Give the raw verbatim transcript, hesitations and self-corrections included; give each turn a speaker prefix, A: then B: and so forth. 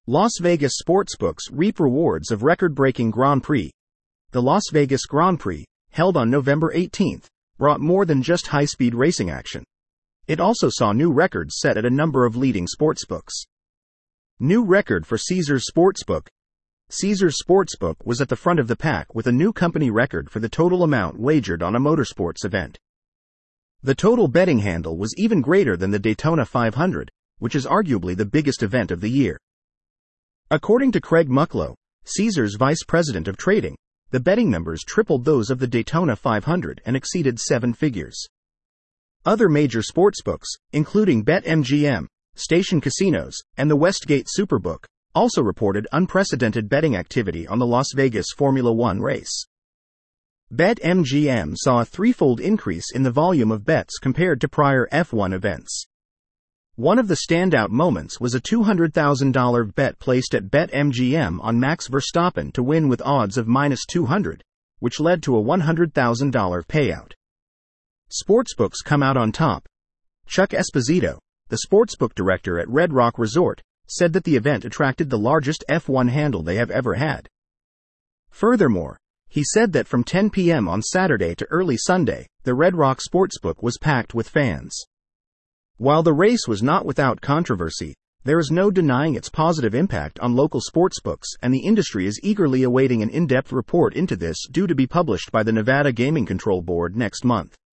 A: Las Vegas sportsbooks reap rewards of record-breaking Grand Prix. The Las Vegas Grand Prix, held on November eighteenth, brought more than just high-speed racing action. It also saw new records set at a number of leading sportsbooks. New record for Caesars Sportsbook. Caesars Sportsbook was at the front of the pack with a new company record for the total amount wagered on a motorsports event. The total betting handle was even greater than the Daytona five hundred, which is arguably the biggest event of the year. According to Craig Mucklow, Caesars vice president of trading, the betting numbers tripled those of the Daytona five hundred and exceeded seven figures. Other major sportsbooks, including BetMGM, Station Casinos, and the Westgate Superbook, also reported unprecedented betting activity on the Las Vegas Formula One race. BetMGM saw a threefold increase in the volume of bets compared to prior F one events. One of the standout moments was a two hundred thousand dollars bet placed at BetMGM on Max Verstappen to win with odds of minus two hundred, which led to a one hundred thousand dollars payout. Sportsbooks come out on top. Chuck Esposito, the sportsbook director at Red Rock Resort, said that the event attracted the largest F one handle they have ever had. Furthermore, he said that from ten p.m. on Saturday to early Sunday, the Red Rock Sportsbook was packed with fans. While the race was not without controversy, there is no denying its positive impact on local sportsbooks, and the industry is eagerly awaiting an in-depth report into this due to be published by the Nevada Gaming Control Board next month.